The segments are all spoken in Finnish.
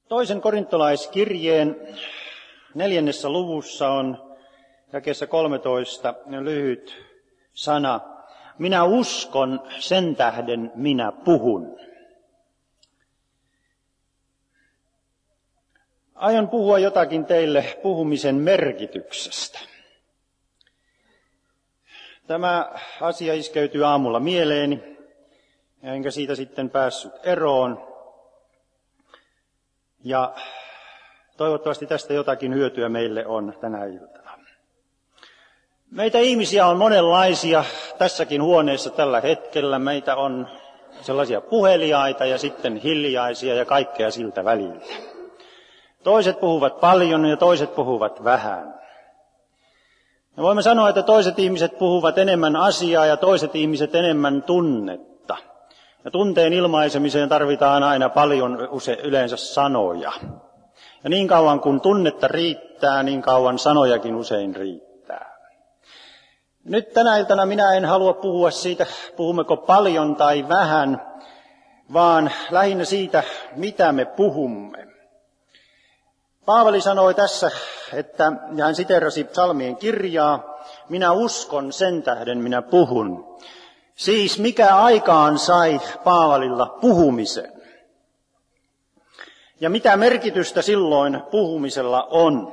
Toisen korintolaiskirjeen 4. luvussa on jakeessa 13 lyhyt sana. Minä uskon, sen tähden minä puhun. Aion puhua jotakin teille puhumisen merkityksestä. Tämä asia iskeytyi aamulla mieleeni, enkä siitä sitten päässyt eroon. Ja toivottavasti tästä jotakin hyötyä meille on tänä iltana. Meitä ihmisiä on monenlaisia tässäkin huoneessa tällä hetkellä. Meitä on sellaisia puheliaita ja sitten hiljaisia ja kaikkea siltä välillä. Toiset puhuvat paljon ja toiset puhuvat vähän. Me voimme sanoa, että toiset ihmiset puhuvat enemmän asiaa ja toiset ihmiset enemmän tunnetta. Ja tunteen ilmaisemiseen tarvitaan aina paljon yleensä sanoja. Ja niin kauan kun tunnetta riittää, niin kauan sanojakin usein riittää. Nyt tänä iltana minä en halua puhua siitä, puhummeko paljon tai vähän, vaan lähinnä siitä, mitä me puhumme. Paavali sanoi tässä, ja hän siteerasi psalmien kirjaa, minä uskon, sen tähden minä puhun. Siis mikä aikaan sai Paavalilla puhumisen? Ja mitä merkitystä silloin puhumisella on,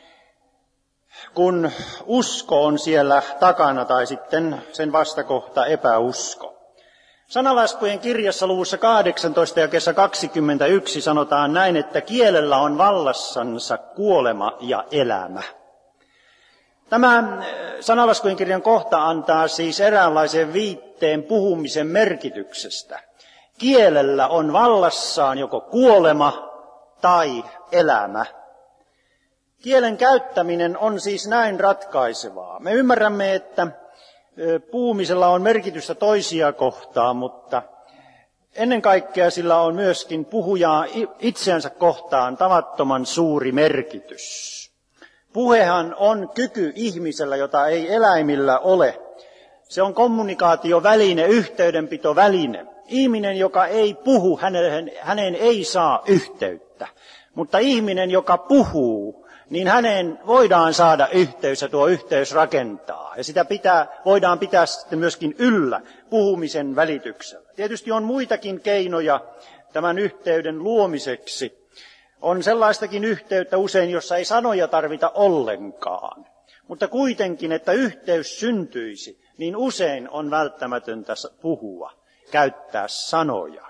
kun usko on siellä takana tai sitten sen vastakohta epäusko? Sananlaskujen kirjassa luvussa 18 jakeessa 21 sanotaan näin, että kielellä on vallassansa kuolema ja elämä. Tämä sananlaskujen kirjan kohta antaa siis eräänlaisen viitteen puhumisen merkityksestä. Kielellä on vallassaan joko kuolema tai elämä. Kielen käyttäminen on siis näin ratkaisevaa. Me ymmärrämme, että puhumisella on merkitystä toisia kohtaan, mutta ennen kaikkea sillä on myöskin puhujaa itseänsä kohtaan tavattoman suuri merkitys. Puhehan on kyky ihmisellä, jota ei eläimillä ole. Se on kommunikaatioväline, yhteydenpitoväline. Ihminen, joka ei puhu, häneen ei saa yhteyttä. Mutta ihminen, joka puhuu, niin häneen voidaan saada yhteys ja tuo yhteys rakentaa. Ja sitä voidaan pitää sitten myöskin yllä puhumisen välityksellä. Tietysti on muitakin keinoja tämän yhteyden luomiseksi. On sellaistakin yhteyttä usein, jossa ei sanoja tarvita ollenkaan. Mutta kuitenkin, että yhteys syntyisi, niin usein on välttämätöntä puhua, käyttää sanoja.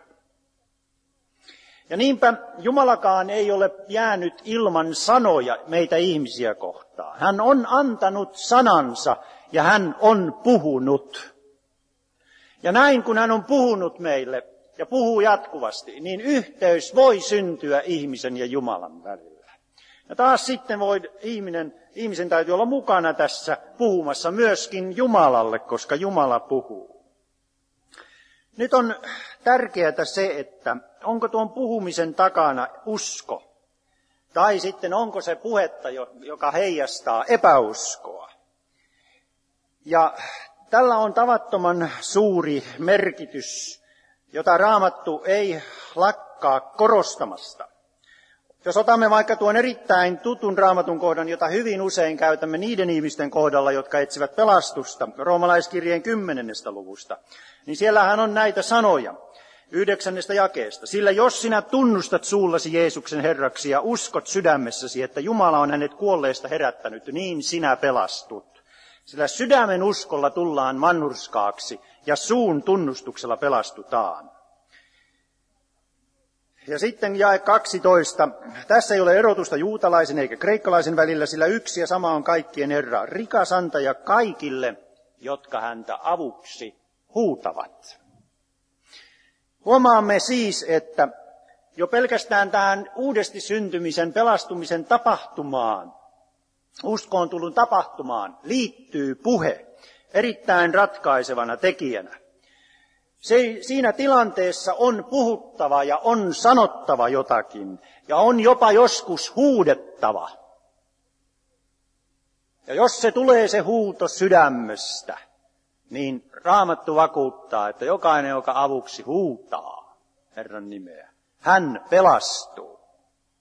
Ja niinpä Jumalakaan ei ole jäänyt ilman sanoja meitä ihmisiä kohtaan. Hän on antanut sanansa ja hän on puhunut. Ja näin kun hän on puhunut meille ja puhuu jatkuvasti, niin yhteys voi syntyä ihmisen ja Jumalan välillä. Ja taas sitten ihmisen täytyy olla mukana tässä puhumassa myöskin Jumalalle, koska Jumala puhuu. Nyt on tärkeää se, että onko tuon puhumisen takana usko, tai sitten onko se puhetta, joka heijastaa epäuskoa. Ja tällä on tavattoman suuri merkitys, jota Raamattu ei lakkaa korostamasta. Jos otamme vaikka tuon erittäin tutun Raamatun kohdan, jota hyvin usein käytämme niiden ihmisten kohdalla, jotka etsivät pelastusta, Roomalaiskirjeen 10. luvusta, niin siellähän on näitä sanoja 9. jakeesta. Sillä jos sinä tunnustat suullasi Jeesuksen Herraksi ja uskot sydämessäsi, että Jumala on hänet kuolleista herättänyt, niin sinä pelastut. Sillä sydämen uskolla tullaan mannurskaaksi ja suun tunnustuksella pelastutaan. Ja sitten jae 12. Tässä ei ole erotusta juutalaisen eikä kreikkalaisen välillä, sillä yksi ja sama on kaikkien Herra, rikas antaja kaikille, jotka häntä avuksi huutavat. Huomaamme siis, että jo pelkästään tähän uudesti syntymisen, pelastumisen tapahtumaan, uskoon tullut tapahtumaan, liittyy puhe erittäin ratkaisevana tekijänä. Siinä tilanteessa on puhuttava ja on sanottava jotakin ja on jopa joskus huudettava. Ja jos se tulee se huuto sydämestä, niin Raamattu vakuuttaa, että jokainen, joka avuksi huutaa Herran nimeä, hän pelastuu.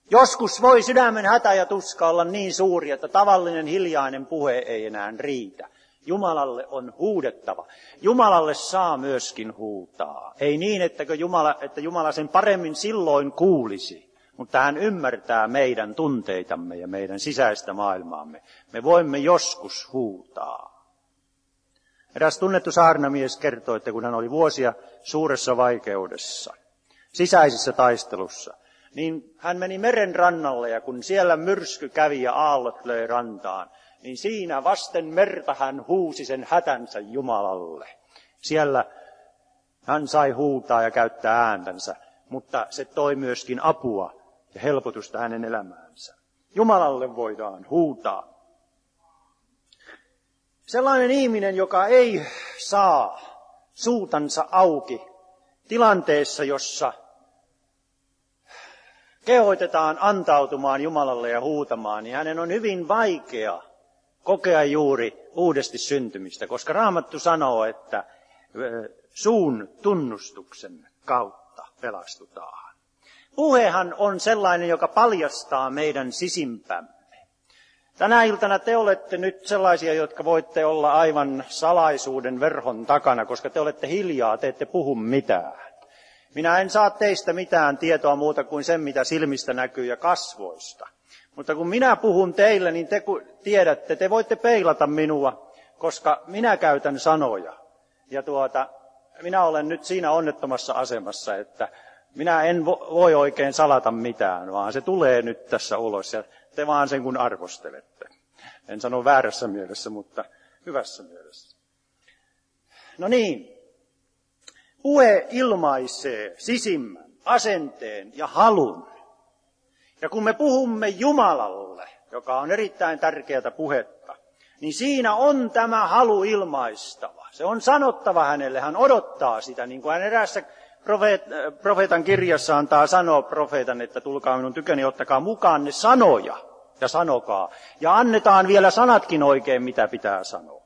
Joskus voi sydämen hätä ja tuska olla niin suuri, että tavallinen hiljainen puhe ei enää riitä. Jumalalle on huudettava. Jumalalle saa myöskin huutaa. Ei niin, että Jumala sen paremmin silloin kuulisi, mutta hän ymmärtää meidän tunteitamme ja meidän sisäistä maailmaamme. Me voimme joskus huutaa. Eräs tunnettu saarnamies kertoi, että kun hän oli vuosia suuressa vaikeudessa, sisäisessä taistelussa, niin hän meni meren rannalle ja kun siellä myrsky kävi ja aallot löi rantaan, niin siinä vasten merta hän huusi sen hätänsä Jumalalle. Siellä hän sai huutaa ja käyttää ääntänsä, mutta se toi myöskin apua ja helpotusta hänen elämäänsä. Jumalalle voidaan huutaa. Sellainen ihminen, joka ei saa suutansa auki tilanteessa, jossa kehoitetaan antautumaan Jumalalle ja huutamaan, niin hänen on hyvin vaikea kokea juuri uudesti syntymistä, koska Raamattu sanoo, että suun tunnustuksen kautta pelastutaan. Puhehan on sellainen, joka paljastaa meidän sisimpämme. Tänä iltana te olette nyt sellaisia, jotka voitte olla aivan salaisuuden verhon takana, koska te olette hiljaa, te ette puhu mitään. Minä en saa teistä mitään tietoa muuta kuin sen, mitä silmistä näkyy ja kasvoista. Mutta kun minä puhun teille, niin te tiedätte, te voitte peilata minua, koska minä käytän sanoja. Ja minä olen nyt siinä onnettomassa asemassa, että minä en voi oikein salata mitään, vaan se tulee nyt tässä ulos ja te vaan sen kun arvostelette. En sano väärässä mielessä, mutta hyvässä mielessä. No niin, puhe ilmaisee sisimmän, asenteen ja halun. Ja kun me puhumme Jumalalle, joka on erittäin tärkeää puhetta, niin siinä on tämä halu ilmaistava. Se on sanottava hänelle, hän odottaa sitä, niin kuin hän eräässä profeetan kirjassa antaa sanoa profeetan, että tulkaa minun tyköni, ottakaa mukaan ne sanoja ja sanokaa. Ja annetaan vielä sanatkin oikein, mitä pitää sanoa.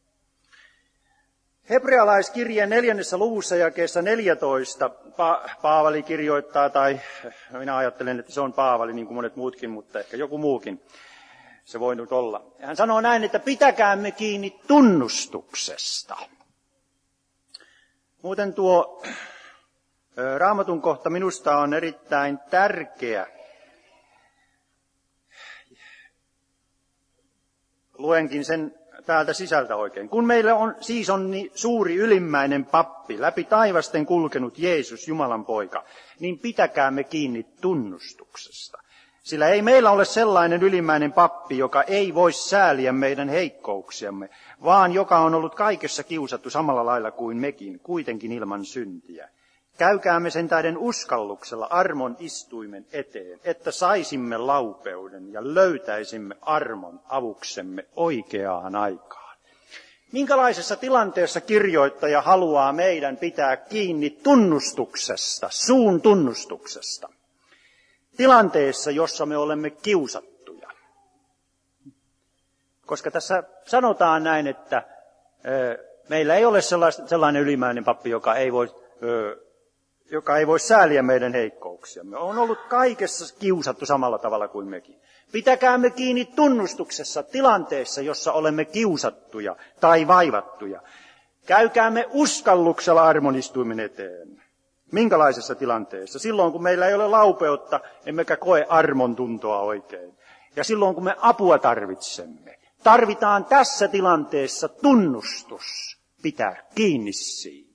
Hebrealaiskirjeen 4. luvussa jakeessa 14 Paavali kirjoittaa, tai minä ajattelen, että se on Paavali niin kuin monet muutkin, mutta ehkä joku muukin se voi nyt olla. Hän sanoo näin, että pitäkäämme kiinni tunnustuksesta. Muuten tuo Raamatun kohta minusta on erittäin tärkeä. Luenkin sen täältä sisältä oikein. Kun meillä on niin suuri ylimmäinen pappi, läpi taivasten kulkenut Jeesus, Jumalan poika, niin pitäkäämme kiinni tunnustuksesta. Sillä ei meillä ole sellainen ylimmäinen pappi, joka ei voi sääliä meidän heikkouksiamme, vaan joka on ollut kaikessa kiusattu samalla lailla kuin mekin, kuitenkin ilman syntiä. Käykäämme sen tähden uskalluksella armon istuimen eteen, että saisimme laupeuden ja löytäisimme armon avuksemme oikeaan aikaan. Minkälaisessa tilanteessa kirjoittaja haluaa meidän pitää kiinni tunnustuksesta, suun tunnustuksesta? Tilanteessa, jossa me olemme kiusattuja. Koska tässä sanotaan näin, että meillä ei ole sellainen ylimäinen pappi, joka ei voi sääliä meidän heikkouksiamme. On ollut kaikessa kiusattu samalla tavalla kuin mekin. Pitäkäämme kiinni tunnustuksessa tilanteessa, jossa olemme kiusattuja tai vaivattuja. Käykäämme uskalluksella armonistuimen eteen. Minkälaisessa tilanteessa? Silloin, kun meillä ei ole laupeutta, emmekä koe armon tuntoa oikein. Ja silloin, kun me apua tarvitsemme. Tarvitaan tässä tilanteessa tunnustus. Pitää kiinni siitä.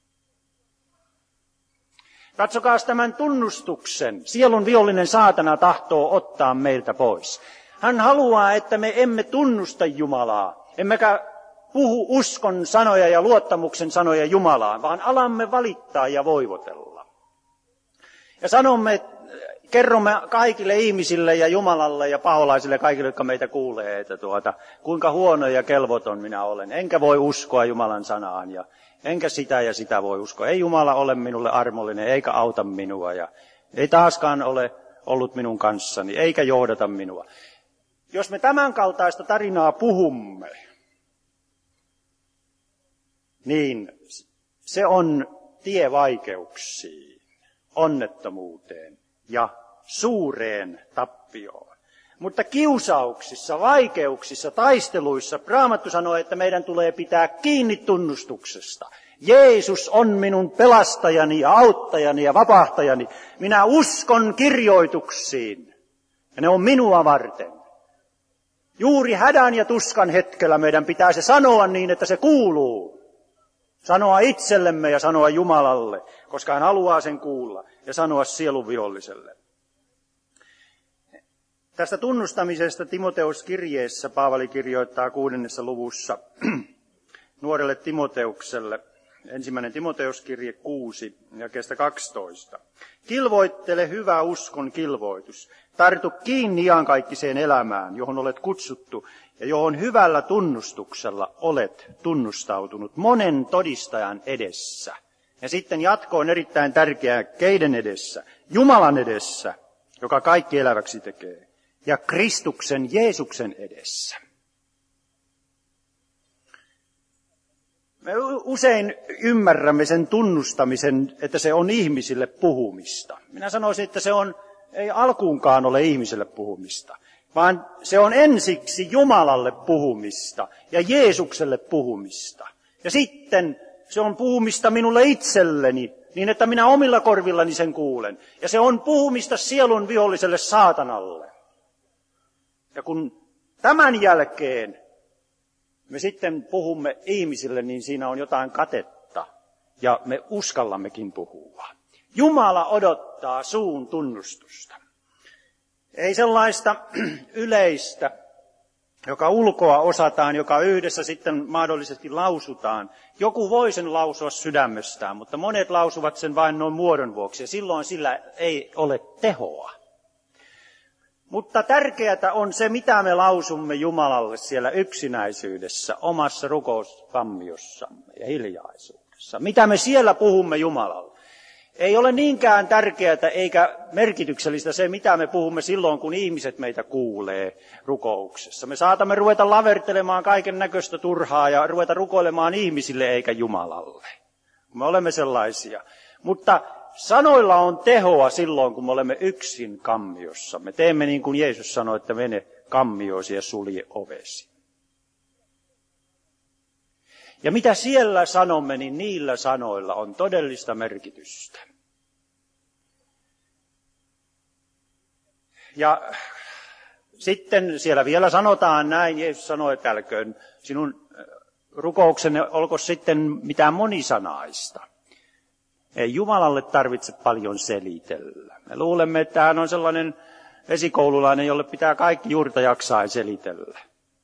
Katsokaa tämän tunnustuksen. Sielun vihollinen saatana tahtoo ottaa meiltä pois. Hän haluaa, että me emme tunnusta Jumalaa, emmekä puhu uskon sanoja ja luottamuksen sanoja Jumalaan, vaan alamme valittaa ja voivotella. Ja kerromme kaikille ihmisille ja Jumalalle ja paholaisille, kaikille, jotka meitä kuulee, että kuinka huono ja kelvoton minä olen. Enkä voi uskoa Jumalan sanaan ja enkä sitä ja sitä voi uskoa. Ei Jumala ole minulle armollinen eikä auta minua ja ei taaskaan ole ollut minun kanssani eikä johdata minua. Jos me tämän kaltaista tarinaa puhumme, niin se on tie vaikeuksiin, onnettomuuteen ja suureen tappioon. Mutta kiusauksissa, vaikeuksissa, taisteluissa Raamattu sanoo, että meidän tulee pitää kiinni tunnustuksesta. Jeesus on minun pelastajani ja auttajani ja vapahtajani. Minä uskon kirjoituksiin ja ne on minua varten. Juuri hädän ja tuskan hetkellä meidän pitää se sanoa niin, että se kuuluu. Sanoa itsellemme ja sanoa Jumalalle, koska hän haluaa sen kuulla, ja sanoa sielun viholliselle. Tästä tunnustamisesta Timoteus-kirjeessä Paavali kirjoittaa 6. luvussa nuorelle Timoteukselle, 1. Timoteuskirje 6, jakeesta 12. Kilvoittele hyvä uskon kilvoitus. Tartu kiinni iankaikkiseen elämään, johon olet kutsuttu ja johon hyvällä tunnustuksella olet tunnustautunut monen todistajan edessä. Ja sitten jatko on erittäin tärkeää, keiden edessä? Jumalan edessä, joka kaikki eläväksi tekee, ja Kristuksen Jeesuksen edessä. Me usein ymmärrämme sen tunnustamisen, että se on ihmisille puhumista. Minä sanoisin, että ei alkuunkaan ole ihmiselle puhumista, vaan se on ensiksi Jumalalle puhumista ja Jeesukselle puhumista. Ja sitten se on puhumista minulle itselleni, niin että minä omilla korvillani sen kuulen. Ja se on puhumista sielun viholliselle saatanalle. Ja kun tämän jälkeen me sitten puhumme ihmisille, niin siinä on jotain katetta ja me uskallammekin puhua. Jumala odottaa suun tunnustusta. Ei sellaista yleistä, joka ulkoa osataan, joka yhdessä sitten mahdollisesti lausutaan. Joku voi sen lausua sydämestään, mutta monet lausuvat sen vain noin muodon vuoksi ja silloin sillä ei ole tehoa. Mutta tärkeää on se, mitä me lausumme Jumalalle siellä yksinäisyydessä, omassa rukouskammiossaamme ja hiljaisuudessa. Mitä me siellä puhumme Jumalalle. Ei ole niinkään tärkeää eikä merkityksellistä se, mitä me puhumme silloin, kun ihmiset meitä kuulee rukouksessa. Me saatamme ruveta lavertelemaan kaiken näköistä turhaa ja ruveta rukoilemaan ihmisille eikä Jumalalle. Me olemme sellaisia. Mutta sanoilla on tehoa silloin, kun me olemme yksin kammiossa. Me teemme niin kuin Jeesus sanoi, että mene kammioisi ja sulje ovesi. Ja mitä siellä sanomme, niin niillä sanoilla on todellista merkitystä. Ja sitten siellä vielä sanotaan näin, Jeesus sanoi, että älköön sinun rukouksenne olko sitten mitään monisanaista. Ei Jumalalle tarvitse paljon selitellä. Me luulemme, että hän on sellainen esikoululainen, jolle pitää kaikki juurta jaksain selitellä.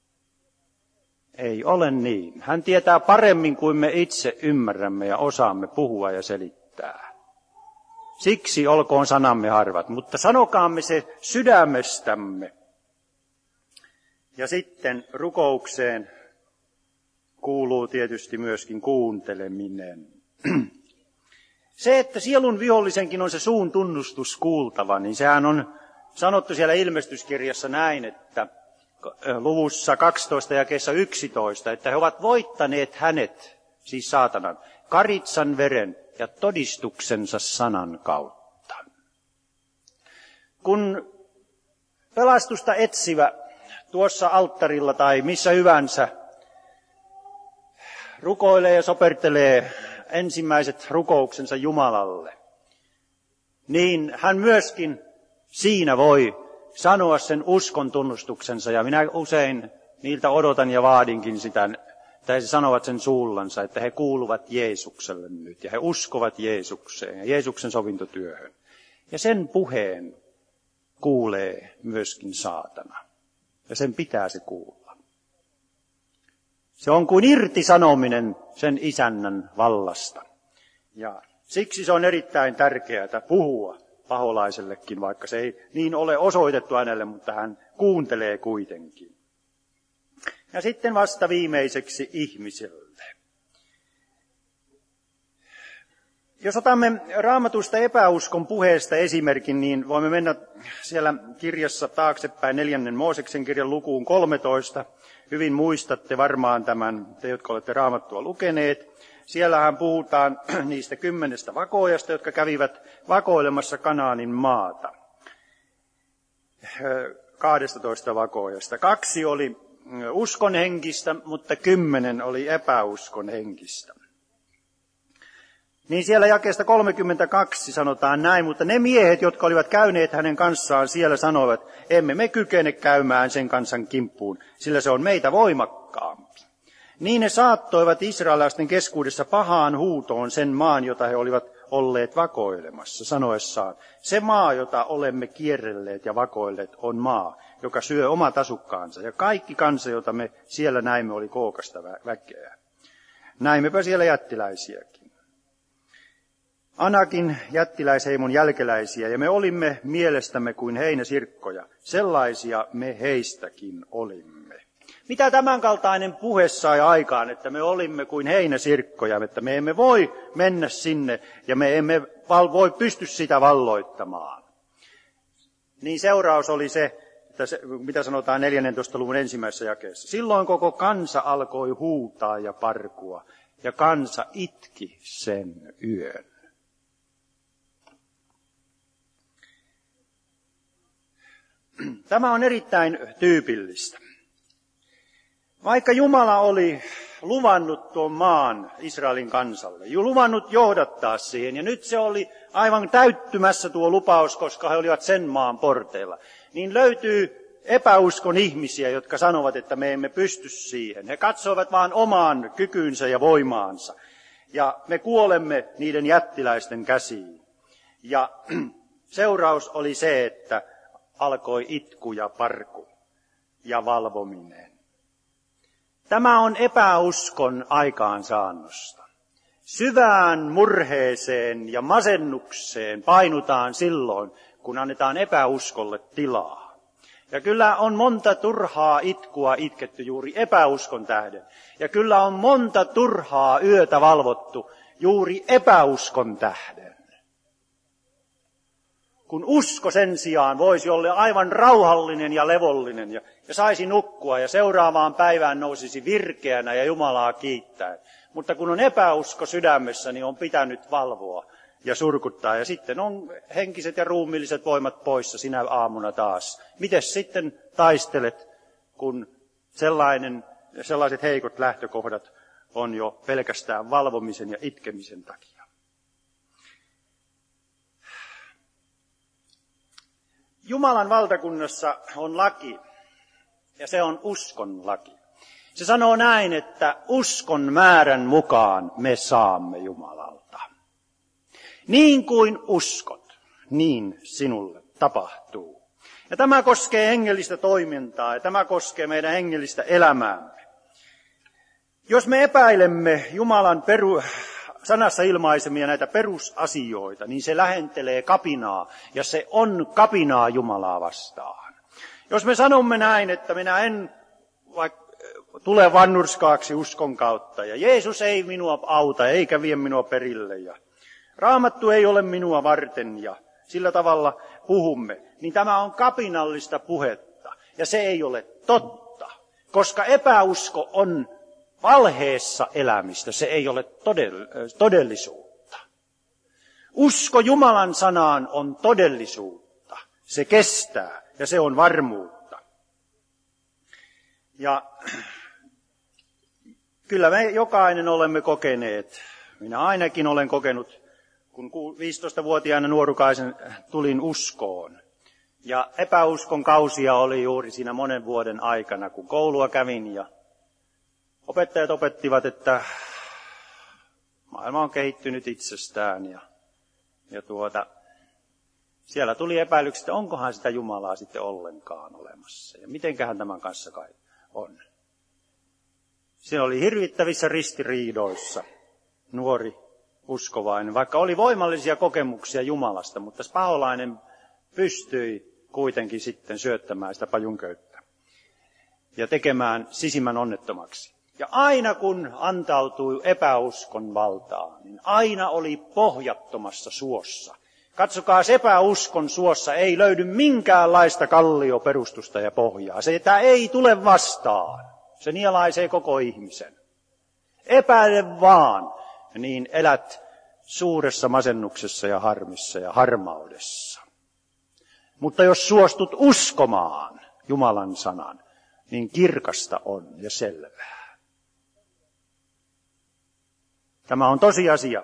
Ei ole niin. Hän tietää paremmin kuin me itse ymmärrämme ja osaamme puhua ja selittää. Siksi olkoon sanamme harvat, mutta sanokaamme se sydämestämme. Ja sitten rukoukseen kuuluu tietysti myöskin kuunteleminen. Se, että sielun vihollisenkin on se suun tunnustus kuultava, niin sehän on sanottu siellä ilmestyskirjassa näin, että luvussa 12 jakeessa 11, että he ovat voittaneet hänet, siis saatanan, karitsan veren ja todistuksensa sanan kautta. Kun pelastusta etsivä tuossa alttarilla tai missä hyvänsä rukoilee ja sopertelee ensimmäiset rukouksensa Jumalalle, niin hän myöskin siinä voi sanoa sen uskon tunnustuksensa. Ja minä usein niiltä odotan ja vaadinkin sitä, että he sanovat sen suullansa, että he kuuluvat Jeesukselle nyt. Ja he uskovat Jeesukseen ja Jeesuksen sovintotyöhön. Ja sen puheen kuulee myöskin saatana. Ja sen pitää se kuulla. Se on kuin irtisanominen sen isännän vallasta. Ja siksi se on erittäin tärkeää puhua paholaisellekin, vaikka se ei niin ole osoitettu hänelle, mutta hän kuuntelee kuitenkin. Ja sitten vasta viimeiseksi ihmiselle. Jos otamme Raamatusta epäuskon puheesta esimerkin, niin voimme mennä siellä kirjassa taaksepäin 4. Mooseksen kirjan lukuun 13. Hyvin muistatte varmaan tämän, te jotka olette Raamattua lukeneet. Siellähän puhutaan niistä 10 vakoojasta, jotka kävivät vakoilemassa Kanaanin maata. 12 vakoojasta. 2 oli uskon henkistä, mutta 10 oli epäuskon henkistä. Niin siellä jakeesta 32 sanotaan näin, mutta ne miehet, jotka olivat käyneet hänen kanssaan siellä, sanoivat, emme me kykene käymään sen kansan kimppuun, sillä se on meitä voimakkaampi. Niin ne saattoivat israelaisten keskuudessa pahaan huutoon sen maan, jota he olivat olleet vakoilemassa, sanoessaan, se maa, jota olemme kierrelleet ja vakoilleet, on maa, joka syö omat asukkaansa, ja kaikki kansa, jota me siellä näimme, oli kookasta väkeä. Näimmepä siellä jättiläisiäkin. Anakin jättiläisheimon jälkeläisiä, ja me olimme mielestämme kuin heinäsirkkoja. Sellaisia me heistäkin olimme. Mitä tämänkaltainen puhe sai aikaan, että me olimme kuin heinäsirkkoja, että me emme voi mennä sinne ja me emme voi pysty sitä valloittamaan? Niin seuraus oli se, että mitä sanotaan 14. luvun 1. jakeessa. Silloin koko kansa alkoi huutaa ja parkua, ja kansa itki sen yön. Tämä on erittäin tyypillistä. Vaikka Jumala oli luvannut tuon maan Israelin kansalle, luvannut johdattaa siihen, ja nyt se oli aivan täyttymässä tuo lupaus, koska he olivat sen maan porteilla, niin löytyy epäuskon ihmisiä, jotka sanovat, että me emme pysty siihen. He katsovat vaan omaan kykynsä ja voimaansa, ja me kuolemme niiden jättiläisten käsiin. Ja seuraus oli se, että alkoi itku ja parku ja valvominen. Tämä on epäuskon aikaansaannosta. Syvään murheeseen ja masennukseen painutaan silloin, kun annetaan epäuskolle tilaa. Ja kyllä on monta turhaa itkua itketty juuri epäuskon tähden. Ja kyllä on monta turhaa yötä valvottu juuri epäuskon tähden. Kun usko sen sijaan voisi olla aivan rauhallinen ja levollinen ja saisi nukkua ja seuraavaan päivään nousisi virkeänä ja Jumalaa kiittäen. Mutta kun on epäusko sydämessä, niin on pitänyt valvoa ja surkuttaa. Ja sitten on henkiset ja ruumiilliset voimat poissa sinä aamuna taas. Mites sitten taistelet, kun sellaiset heikot lähtökohdat on jo pelkästään valvomisen ja itkemisen takia? Jumalan valtakunnassa on laki, ja se on uskon laki. Se sanoo näin, että uskon määrän mukaan me saamme Jumalalta. Niin kuin uskot, niin sinulle tapahtuu. Ja tämä koskee hengellistä toimintaa, ja tämä koskee meidän hengellistä elämäämme. Jos me epäilemme Jumalan sanassa ilmaisemia näitä perusasioita, niin se lähentelee kapinaa, ja se on kapinaa Jumalaa vastaan. Jos me sanomme näin, että minä en tule vannurskaaksi uskon kautta, ja Jeesus ei minua auta, eikä vie minua perille, ja Raamattu ei ole minua varten, ja sillä tavalla puhumme, niin tämä on kapinallista puhetta, ja se ei ole totta, koska epäusko on valheessa elämistä, se ei ole todellisuutta. Usko Jumalan sanaan on todellisuutta, se kestää ja se on varmuutta. Ja kyllä me jokainen olemme kokeneet, minä ainakin olen kokenut, kun 15-vuotiaana nuorukaisen tulin uskoon. Ja epäuskon kausia oli juuri siinä monen vuoden aikana, kun koulua kävin ja opettajat opettivat, että maailma on kehittynyt itsestään ja siellä tuli epäilyksiä, että onkohan sitä Jumalaa sitten ollenkaan olemassa ja mitenköhän tämän kanssa kai on. Siinä oli hirvittävissä ristiriidoissa nuori uskovainen, vaikka oli voimallisia kokemuksia Jumalasta, mutta paholainen pystyi kuitenkin sitten syöttämään sitä pajunköyttä ja tekemään sisimmän onnettomaksi. Ja aina kun antautui epäuskon valtaan, niin aina oli pohjattomassa suossa. Katsokaa, epäuskon suossa ei löydy minkäänlaista kallioperustusta ja pohjaa. Se ei tule vastaan. Se nielaisee koko ihmisen. Epäile vaan, niin elät suuressa masennuksessa ja harmissa ja harmaudessa. Mutta jos suostut uskomaan Jumalan sanan, niin kirkasta on ja selvää. Tämä on tosiasia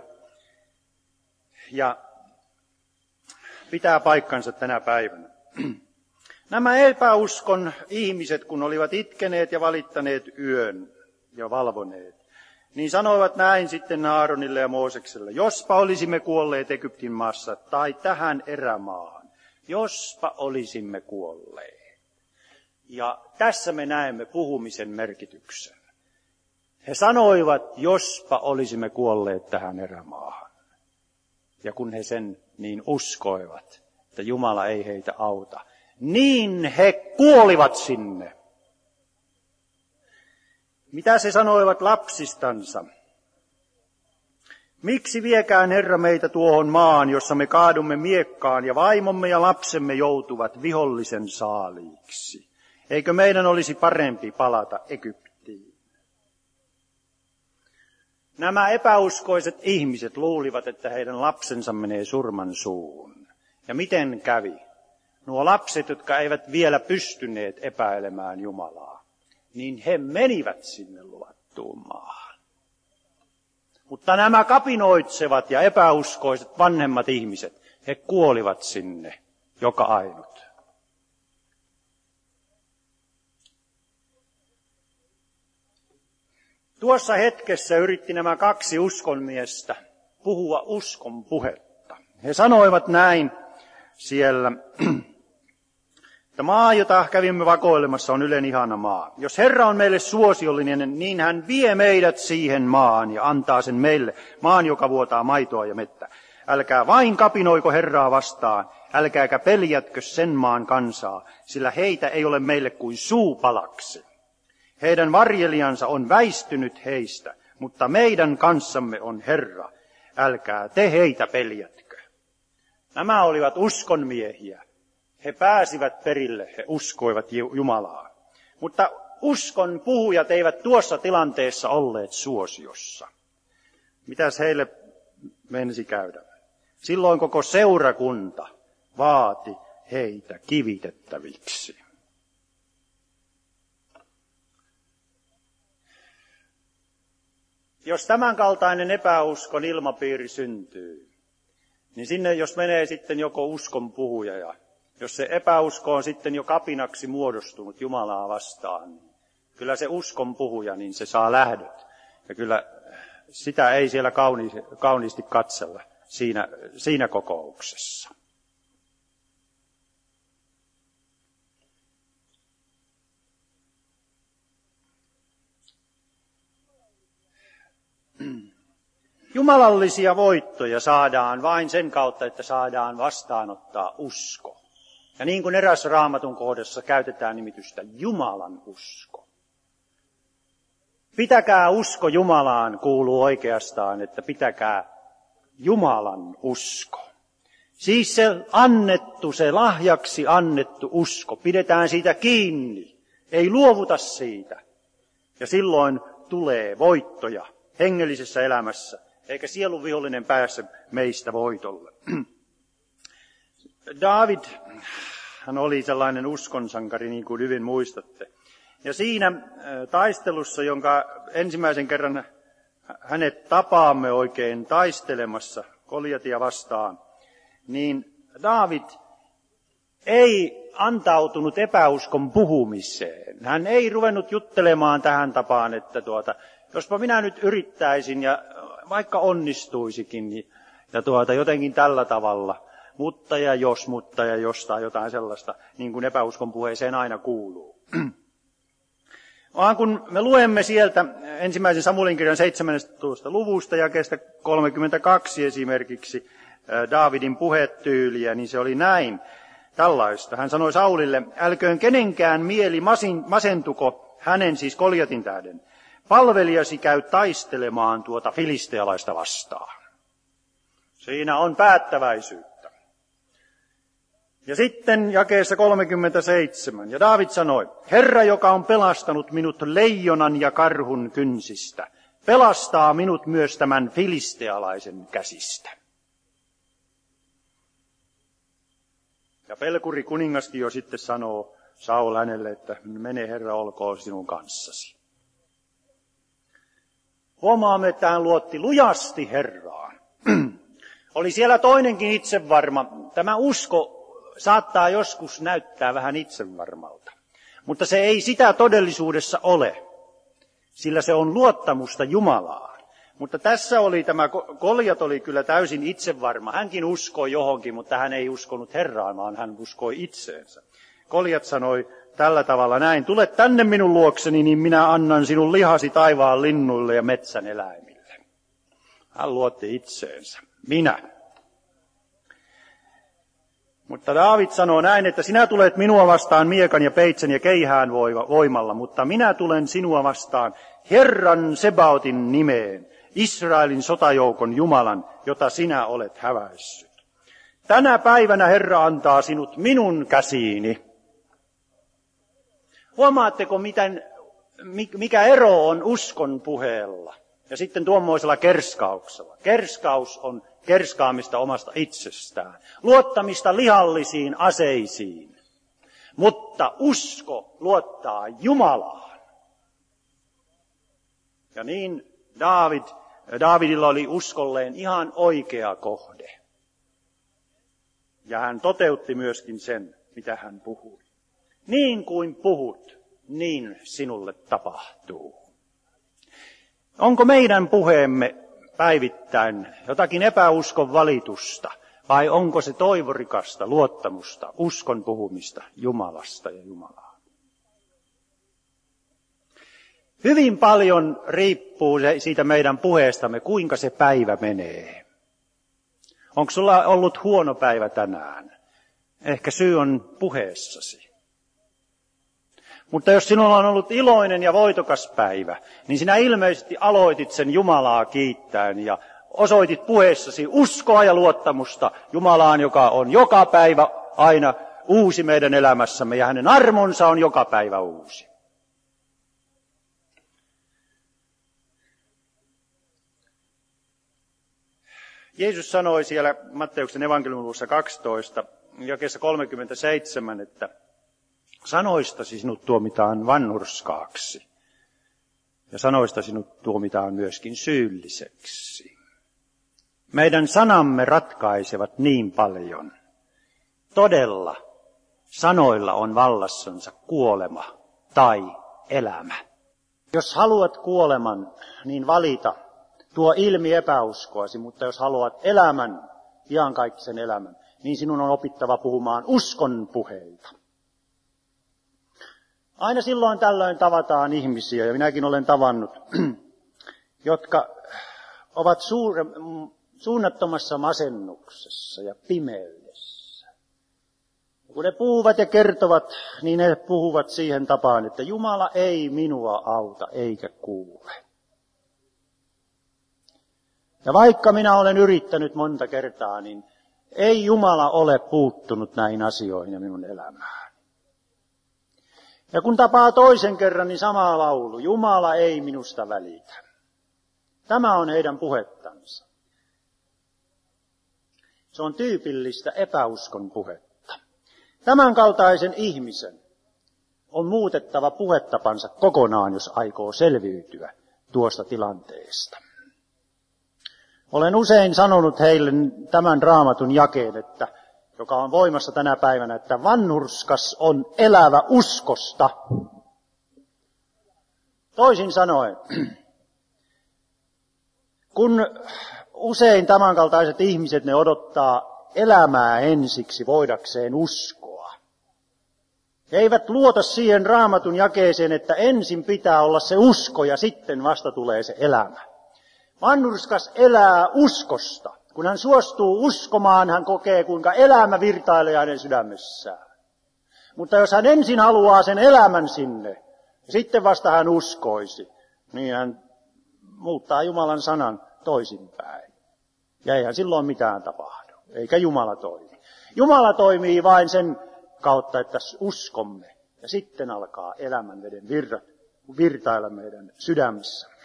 ja pitää paikkansa tänä päivänä. Nämä epäuskon ihmiset, kun olivat itkeneet ja valittaneet yön ja valvoneet, niin sanoivat näin sitten Aaronille ja Moosekselle: jospa olisimme kuolleet Egyptin maassa tai tähän erämaahan, jospa olisimme kuolleet. Ja tässä me näemme puhumisen merkityksen. He sanoivat, jospa olisimme kuolleet tähän erämaahan. Ja kun he sen niin uskoivat, että Jumala ei heitä auta, niin he kuolivat sinne. Mitä he sanoivat lapsistansa? Miksi viekään Herra meitä tuohon maan, jossa me kaadumme miekkaan ja vaimomme ja lapsemme joutuvat vihollisen saaliiksi? Eikö meidän olisi parempi palata Egyptiin? Nämä epäuskoiset ihmiset luulivat, että heidän lapsensa menee surman suuhun. Ja miten kävi? Nuo lapset, jotka eivät vielä pystyneet epäilemään Jumalaa, niin he menivät sinne luvattuun maahan. Mutta nämä kapinoitsevat ja epäuskoiset vanhemmat ihmiset, he kuolivat sinne joka ainut. Tuossa hetkessä yritti nämä kaksi uskonmiestä puhua uskon puhetta. He sanoivat näin siellä, että maa, jota kävimme vakoilemassa, on ylen ihana maa. Jos Herra on meille suosiollinen, niin hän vie meidät siihen maan ja antaa sen meille, maan, joka vuotaa maitoa ja mettä. Älkää vain kapinoiko Herraa vastaan, älkääkä peljätkö sen maan kansaa, sillä heitä ei ole meille kuin suupalaksi. Heidän varjelijansa on väistynyt heistä, mutta meidän kanssamme on Herra. Älkää te heitä peljätkö. Nämä olivat uskonmiehiä. He pääsivät perille, he uskoivat Jumalaa. Mutta uskon puhujat eivät tuossa tilanteessa olleet suosiossa. Mitäs heille menisi käydä? Silloin koko seurakunta vaati heitä kivitettäviksi. Jos tämänkaltainen epäuskon ilmapiiri syntyy, niin sinne jos menee sitten joko uskon puhuja ja jos se epäusko on sitten jo kapinaksi muodostunut Jumalaa vastaan, niin kyllä se uskon puhuja, niin se saa lähdöt. Ja kyllä sitä ei siellä kauniisti katsella siinä kokouksessa. Jumalallisia voittoja saadaan vain sen kautta, että saadaan vastaanottaa usko. Ja niin kuin eräs Raamatun kohdassa käytetään nimitystä Jumalan usko. Pitäkää usko Jumalaan kuuluu oikeastaan, että pitäkää Jumalan usko. Siis se lahjaksi annettu usko, pidetään siitä kiinni, ei luovuta siitä. Ja silloin tulee voittoja hengellisessä elämässä, eikä sielun vihollinen pääse meistä voitolle. Daavid, hän oli sellainen uskonsankari, niin kuin hyvin muistatte. Ja siinä taistelussa, jonka ensimmäisen kerran hänet tapaamme oikein taistelemassa Goljatia vastaan, niin Daavid ei antautunut epäuskon puhumiseen. Hän ei ruvennut juttelemaan tähän tapaan, että jospa minä nyt yrittäisin ja vaikka onnistuisikin ja jotenkin tällä tavalla, mutta ja jos tai jotain sellaista, niin kuin epäuskon puheeseen aina kuuluu. Vaan kun me luemme sieltä ensimmäisen Samuelin kirjan 17. luvusta jakeesta 32 esimerkiksi Daavidin puhetyyliä, niin se oli näin tällaista. Hän sanoi Saulille, älköön kenenkään mieli masentuko hänen, siis Goljatin tähden. Palvelijasi käy taistelemaan tuota filistealaista vastaan. Siinä on päättäväisyyttä. Ja sitten jakeessa 37. Ja Daavid sanoi, Herra, joka on pelastanut minut leijonan ja karhun kynsistä, pelastaa minut myös tämän filistealaisen käsistä. Ja pelkuri kuningaskin jo sitten sanoo Saul hänelle, että mene Herra olkoon sinun kanssasi. Huomaamme, että hän luotti lujasti Herraan. Oli siellä toinenkin itsevarma. Tämä usko saattaa joskus näyttää vähän itsevarmalta, mutta se ei sitä todellisuudessa ole, sillä se on luottamusta Jumalaan. Mutta tässä oli tämä Goljat oli kyllä täysin itsevarma. Hänkin uskoi johonkin, mutta hän ei uskonut Herraan, vaan hän uskoi itseensä. Goljat sanoi tällä tavalla näin, tule tänne minun luokseni, niin minä annan sinun lihasi taivaan linnuille ja metsän eläimille. Hän luotti itseensä. Minä. Mutta Daavid sanoo näin, että sinä tulet minua vastaan miekan ja peitsen ja keihään voimalla, mutta minä tulen sinua vastaan Herran Sebaotin nimeen, Israelin sotajoukon Jumalan, jota sinä olet häväissyt. Tänä päivänä Herra antaa sinut minun käsiini. Huomaatteko, mikä ero on uskon puheella ja sitten tuommoisella kerskauksella? Kerskaus on kerskaamista omasta itsestään, luottamista lihallisiin aseisiin, mutta usko luottaa Jumalaan. Ja niin Daavidilla oli uskolleen ihan oikea kohde. Ja hän toteutti myöskin sen, mitä hän puhui. Niin kuin puhut, niin sinulle tapahtuu. Onko meidän puheemme päivittäin jotakin epäuskon valitusta, vai onko se toivorikasta luottamusta, uskon puhumista Jumalasta ja Jumalaa? Hyvin paljon riippuu siitä meidän puheestamme, kuinka se päivä menee. Onko sulla ollut huono päivä tänään? Ehkä syy on puheessasi. Mutta jos sinulla on ollut iloinen ja voitokas päivä, niin sinä ilmeisesti aloitit sen Jumalaa kiittäen ja osoitit puheessasi uskoa ja luottamusta Jumalaan, joka on joka päivä aina uusi meidän elämässämme ja hänen armonsa on joka päivä uusi. Jeesus sanoi siellä Matteuksen evankeliumin luvussa 12, jakeessa 37, että sanoistasi sinut tuomitaan vanhurskaaksi ja sanoista sinut tuomitaan myöskin syylliseksi. Meidän sanamme ratkaisevat niin paljon. Todella sanoilla on vallassansa kuolema tai elämä. Jos haluat kuoleman, niin valita. Tuo ilmi epäuskoasi, mutta jos haluat elämän, iankaikkisen elämän, niin sinun on opittava puhumaan uskon puheita. Aina silloin tällöin tavataan ihmisiä, ja minäkin olen tavannut, jotka ovat suunnattomassa masennuksessa ja pimeydessä. Kun ne puhuvat ja kertovat, niin ne puhuvat siihen tapaan, että Jumala ei minua auta eikä kuule. Ja vaikka minä olen yrittänyt monta kertaa, niin ei Jumala ole puuttunut näihin asioihin ja minun elämään. Ja kun tapaa toisen kerran, niin sama laulu, Jumala ei minusta välitä. Tämä on heidän puhettansa. Se on tyypillistä epäuskon puhetta. Tämän kaltaisen ihmisen on muutettava puhettapansa kokonaan, jos aikoo selviytyä tuosta tilanteesta. Olen usein sanonut heille tämän Raamatun jakeen, joka on voimassa tänä päivänä, että vanhurskas on elävä uskosta. Toisin sanoen, kun usein tämänkaltaiset ihmiset, ne odottaa elämää ensiksi voidakseen uskoa. He eivät luota siihen Raamatun jakeeseen, että ensin pitää olla se usko ja sitten vasta tulee se elämä. Vanhurskas elää uskosta. Kun hän suostuu uskomaan, hän kokee, kuinka elämä virtailee hänen sydämessään. Mutta jos hän ensin haluaa sen elämän sinne, ja sitten vasta hän uskoisi, niin hän muuttaa Jumalan sanan toisinpäin. Ja eihän silloin mitään tapahdu, eikä Jumala toimi. Jumala toimii vain sen kautta, että uskomme, ja sitten alkaa elämän veden virtailla meidän sydämissämme.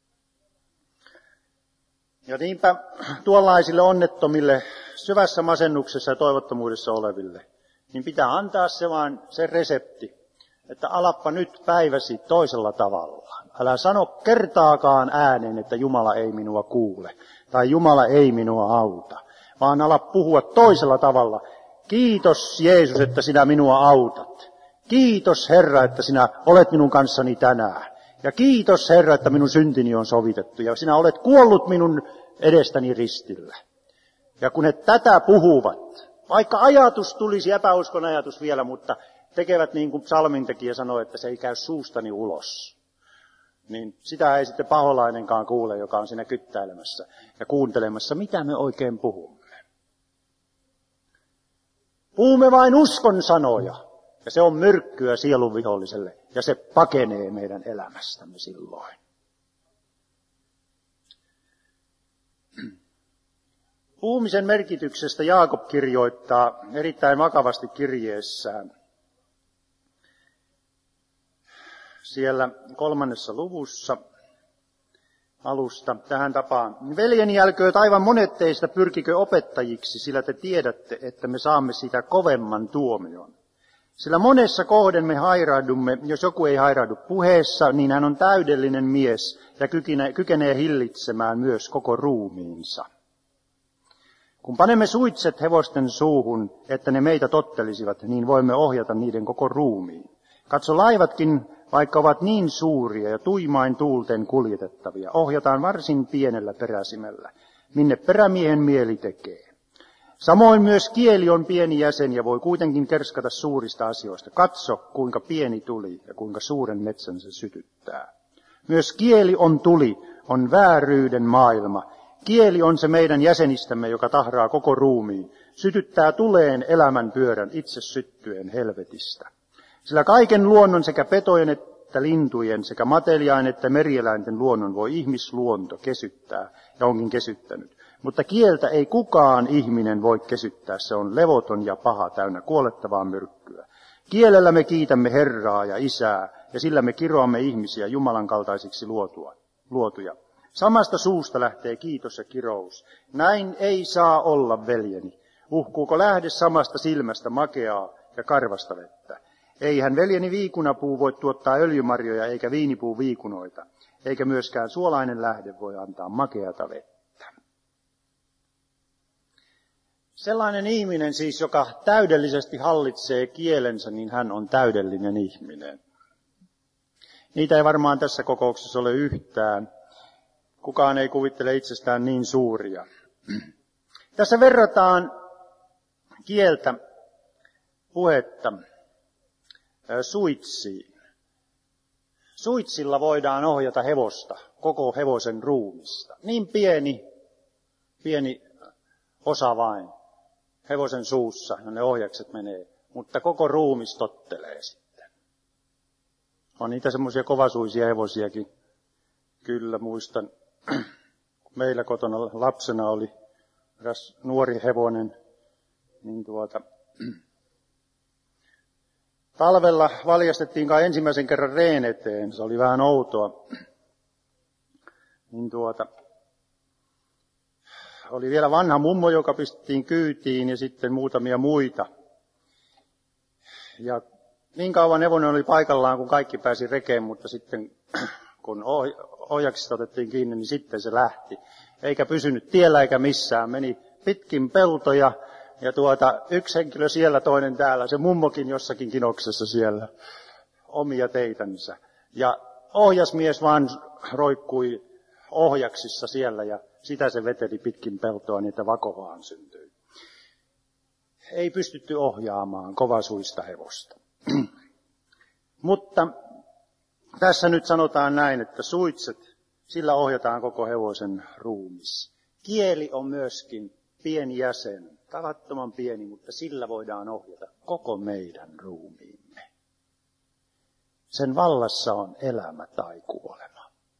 Ja niinpä tuollaisille onnettomille, syvässä masennuksessa ja toivottomuudessa oleville, niin pitää antaa se vaan se resepti, että alappa nyt päiväsi toisella tavalla. Älä sano kertaakaan ääneen, että Jumala ei minua kuule tai Jumala ei minua auta, vaan ala puhua toisella tavalla. Kiitos Jeesus, että sinä minua autat. Kiitos Herra, että sinä olet minun kanssani tänään. Ja kiitos Herra, että minun syntini on sovitettu ja sinä olet kuollut minun edestäni ristillä. Ja kun he tätä puhuvat, vaikka ajatus tulisi, epäuskon ajatus vielä, mutta tekevät niin kuin psalmintekijä sanoi, että se ei käy suustani ulos. Niin sitä ei sitten paholainenkaan kuule, joka on siinä kyttäilemässä ja kuuntelemassa, mitä me oikein puhumme. Puhumme vain uskon sanoja, ja se on myrkkyä sielun viholliselle, ja se pakenee meidän elämästämme silloin. Puhumisen merkityksestä Jaakob kirjoittaa erittäin vakavasti kirjeessään. Siellä 3. luvussa alusta tähän tapaan. Veljeni, älkööt aivan monet teistä pyrkikö opettajiksi, sillä te tiedätte, että me saamme sitä kovemman tuomion. Sillä monessa kohden me hairaudumme, jos joku ei hairaudu puheessa, niin hän on täydellinen mies ja kykenee hillitsemään myös koko ruumiinsa. Kun panemme suitset hevosten suuhun, että ne meitä tottelisivat, niin voimme ohjata niiden koko ruumiin. Katso, laivatkin, vaikka ovat niin suuria ja tuimain tuulten kuljetettavia, ohjataan varsin pienellä peräsimellä, minne perämiehen mieli tekee. Samoin myös kieli on pieni jäsen ja voi kuitenkin kerskata suurista asioista. Katso, kuinka pieni tuli ja kuinka suuren metsän se sytyttää. Myös kieli on tuli, on vääryyden maailma. Kieli on se meidän jäsenistämme, joka tahraa koko ruumiin, sytyttää tuleen elämän pyörän itse syttyen helvetistä. Sillä kaiken luonnon sekä petojen että lintujen sekä mateliain että merieläinten luonnon voi ihmisluonto kesyttää ja onkin kesyttänyt. Mutta kieltä ei kukaan ihminen voi kesyttää, se on levoton ja paha, täynnä kuolettavaa myrkkyä. Kielellä me kiitämme Herraa ja Isää ja sillä me kiroamme ihmisiä Jumalan kaltaisiksi luotuja. Samasta suusta lähtee kiitos ja kirous. Näin ei saa olla, veljeni. Uhkuuko lähde samasta silmästä makeaa ja karvasta vettä? Eihän veljeni viikunapuu voi tuottaa öljymarjoja eikä viinipuu viikunoita, eikä myöskään suolainen lähde voi antaa makeata vettä. Sellainen ihminen siis, joka täydellisesti hallitsee kielensä, niin hän on täydellinen ihminen. Niitä ei varmaan tässä kokouksessa ole yhtään. Kukaan ei kuvittele itsestään niin suuria. Tässä verrataan kieltä, puhetta, suitsiin. Suitsilla voidaan ohjata hevosta, koko hevosen ruumista. Niin pieni osa vain hevosen suussa, ja ne ohjakset menee, mutta koko ruumis tottelee sitten. On niitä semmoisia kovasuisia hevosiakin. Kyllä muistan, kun meillä kotona lapsena oli eräs nuori hevonen, niin talvella valjastettiin kai ensimmäisen kerran reen eteen, se oli vähän outoa. Niin oli vielä vanha mummo, joka pistettiin kyytiin ja sitten muutamia muita. Ja niin kauan hevonen oli paikallaan, kun kaikki pääsi rekeen, mutta sitten kun ohjaksista otettiin kiinni, niin sitten se lähti. Eikä pysynyt tiellä eikä missään, meni pitkin peltoja ja yksi henkilö siellä, toinen täällä, se mummokin jossakin kinoksessa siellä, omia teitänsä. Ja ohjasmies vaan roikkui ohjaksissa siellä ja sitä se veteli pitkin peltoa, niin että vako vaan syntyi. Ei pystytty ohjaamaan kovasuista hevosta. Mutta tässä nyt sanotaan näin, että suitset, sillä ohjataan koko hevosen ruumis. Kieli on myöskin pieni jäsen, tavattoman pieni, mutta sillä voidaan ohjata koko meidän ruumiimme. Sen vallassa on elämä tai kuolema.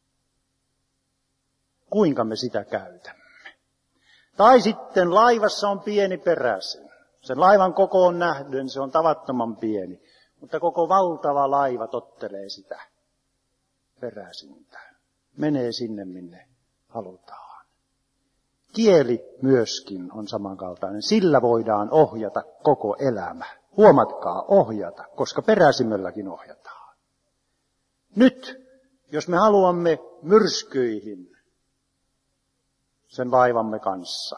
Kuinka me sitä käytämme? Tai sitten laivassa on pieni peräsin. Sen laivan koko on nähden, se on tavattoman pieni, mutta koko valtava laiva tottelee sitä peräsintä. Menee sinne, minne halutaan. Kieli myöskin on samankaltainen. Sillä voidaan ohjata koko elämä, Huomatkaa, ohjata, koska peräsimmelläkin ohjataan. Nyt, jos me haluamme myrskyihin sen laivamme kanssa,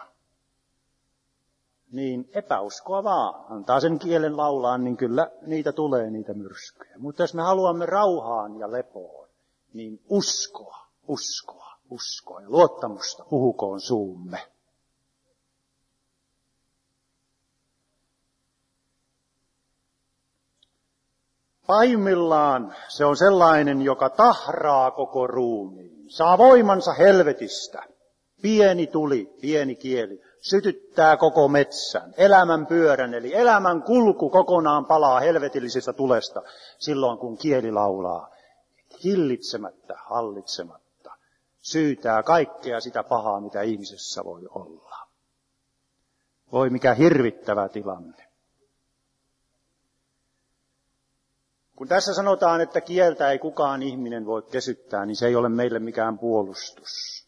niin epäuskoa vaan. Antaa sen kielen laulaa, niin kyllä niitä tulee niitä myrskyjä. Mutta jos me haluamme rauhaan ja lepoon, niin uskoa. Ja luottamusta puhukoon suumme. Pahimmillaan se on sellainen, joka tahraa koko ruumiin, saa voimansa helvetistä. Pieni tuli, pieni kieli, sytyttää koko metsän, elämän pyörän, eli elämän kulku kokonaan palaa helvetillisestä tulesta silloin, kun kieli laulaa hillitsemättä, hallitsematta. Syytää kaikkea sitä pahaa, mitä ihmisessä voi olla. Voi mikä hirvittävä tilanne. Kun tässä sanotaan, että kieltä ei kukaan ihminen voi kesyttää, niin se ei ole meille mikään puolustus.